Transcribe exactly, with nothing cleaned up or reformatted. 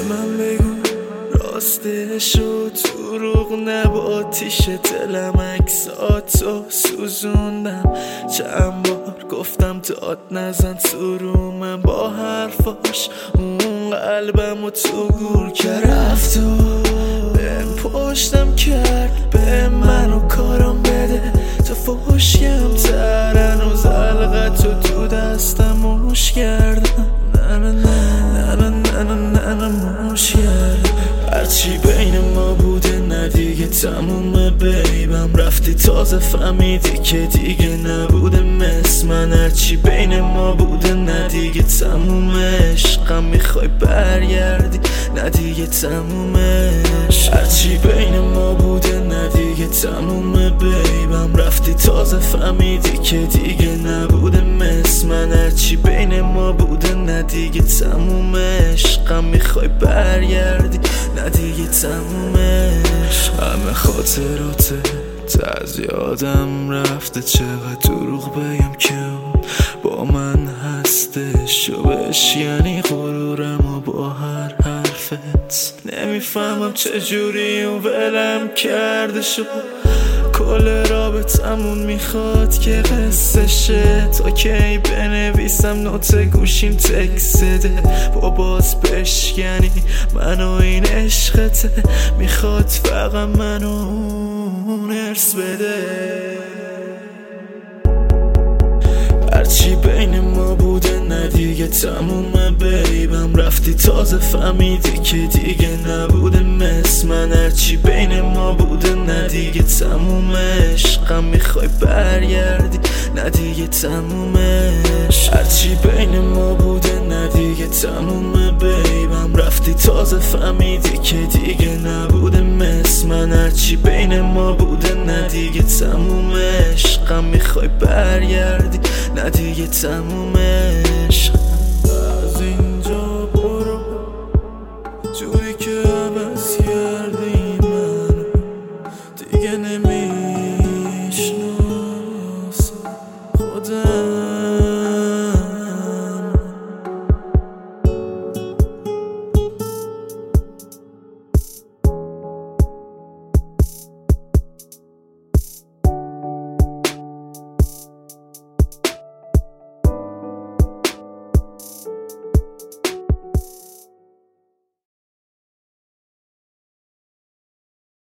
من بگو راستشو دروغ نبا آتیش دلم عکساتو سوزوندم چند بار گفتم داد نزن تو رو من با حرفاش اون قلبم و تو گور کرد رفت و بهم پشتم کرد به منو کارم بده تو فوشیم ترن و زلقتو تو دستم موش کردم نه نه نه نه نه نه نه نه موش کردم هرچی بین ما بوده نه دیگه تمومه بیبم رفتی تازه فهمیدی که دیگه نبوده مثل من هرچی بین ما بوده نه دیگه تمومه عشقم میخوای برگردی نه دیگه تمومش هرچی بین ما بوده نه دیگه تمومه بیبم رفتی تازه فهمیدی که دیگه نبوده مثل من هرچی بین ما بوده نه دیگه تمومه عشقم میخوای برگردی نه دیگه تمومش همه خاطرات از یادم رفته چقدر دروغ بگم که با من هستش و بشکنی غرورم و با هر حرفت نمیفهمم چجوری اون ولم کرده شد کل رابطمون میخواد که قصه شه تا کی بنویسم نوت گوشیم تکس ده با باز بشکنی منو این عشقته میخواد فقط منو نرس بده هرچی بین ما بوده نه دیگه تمومه بیبم رفتی تازه فهمیدی که دیگه نبوده مثل من هرچی بین ما بوده نه دیگه تمومه عشقم میخوای برگردی نه دیگه تمومش هرچی بین ما بوده نه دیگه تمومه بیبم رفتی تازه فهمیدی که دیگه نبوده مثل من هرچی بین ما بوده نه دیگه تمومه عشقم میخوای برگردی نه دیگه تمومه